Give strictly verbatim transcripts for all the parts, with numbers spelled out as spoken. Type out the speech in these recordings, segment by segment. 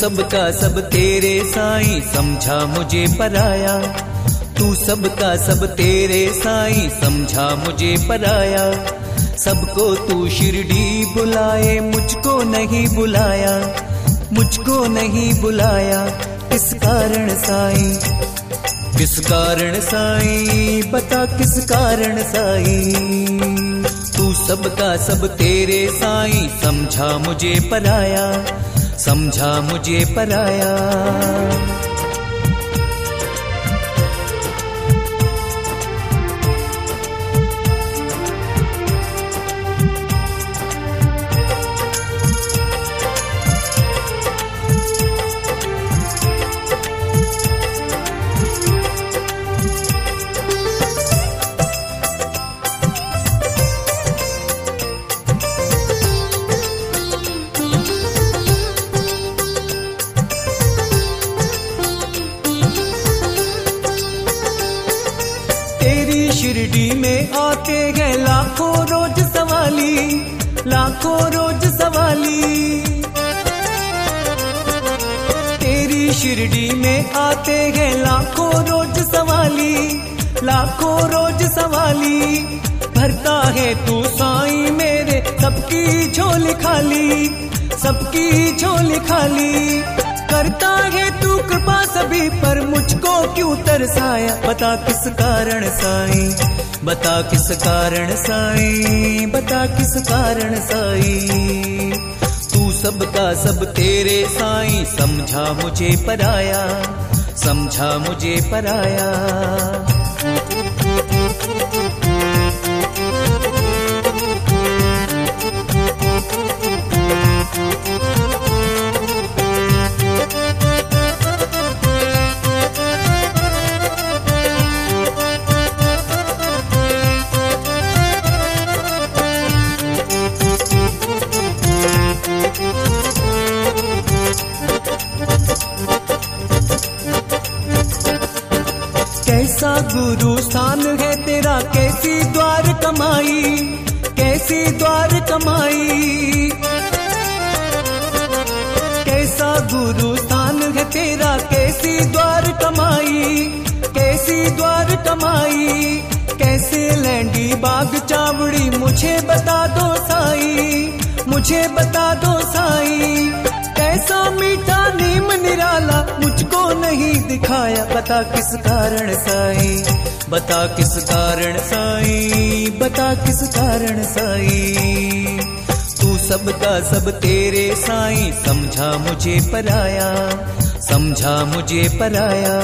सबका सब तेरे साईं, समझा मुझे पराया। तू सबका सब तेरे साईं, समझा मुझे पराया। सबको तू शिरडी बुलाए, मुझको नहीं बुलाया, मुझको नहीं बुलाया। किस कारण साईं, किस कारण साईं, बता किस कारण साईं। तू सबका सब तेरे साईं, समझा मुझे पराया, समझा मुझे पराया। शिरडी में आते हैं लाखों रोज सवाली, लाखों रोज सवाली। तेरी शिरडी में आते हैं लाखों रोज सवाली, लाखों रोज सवाली। भरता है तू साईं मेरे सबकी झोली खाली, सबकी झोली खाली। करता है तू कृपा सभी पर, मुझको क्यों तरसाया। बता किस कारण साईं, बता किस कारण साईं, बता किस कारण साईं। तू सबका सब तेरे साईं, समझा मुझे पराया, समझा मुझे पराया। कैसा गुरु स्थान है तेरा, कैसी द्वार कमाई, कैसी द्वार कमाई। कैसा गुरु स्थान है तेरा, कैसी द्वार कमाई, कैसी द्वार कमाई। कैसे लैंडी बाग चावड़ी, मुझे बता दो साई, मुझे बता दो साई। कैसा मीठा नीम निराला, मुझको नहीं दिखाया। बता किस कारण साईं, बता किस कारण साईं, बता किस कारण साईं। तू सबका सब तेरे साईं, समझा मुझे पराया, समझा मुझे पराया।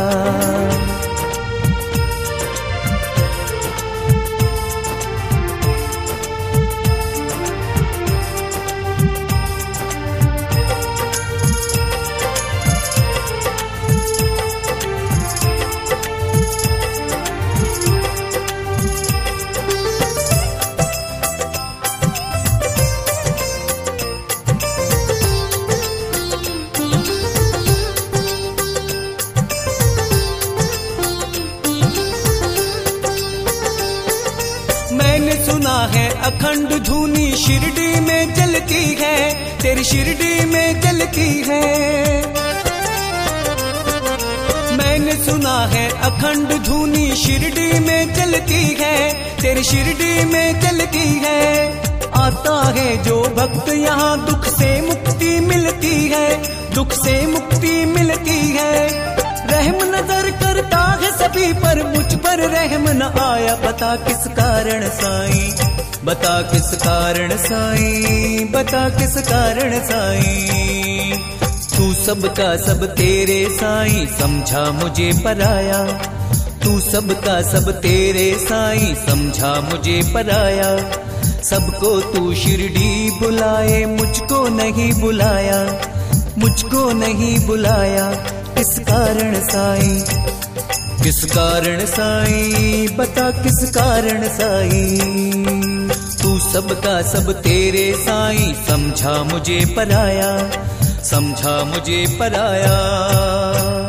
मैंने सुना है अखंड धूनी शिरडी में जलती है, तेरी शिरडी में जलती है। मैंने सुना है अखंड धूनी शिरडी में जलती है, तेरी शिरडी में जलती है। आता है जो भक्त यहाँ, दुख से मुक्ति मिलती है, दुख से मुक्ति मिलती है। रहम नजर करता है सभी पर, मुझ पर रहम न आया। बता किस कारण साईं, बता किस कारण साईं, बता किस कारण साईं। तू सबका सब तेरे साईं, समझा मुझे पराया। तू सबका सब तेरे साईं, समझा मुझे पराया। सबको तू शिरडी बुलाए, मुझको नहीं बुलाया, मुझको नहीं बुलाया। किस कारण साईं, किस कारण साईं, बता किस कारण साईं। तू सबका सब तेरे साईं, समझा मुझे पराया, समझा मुझे पराया।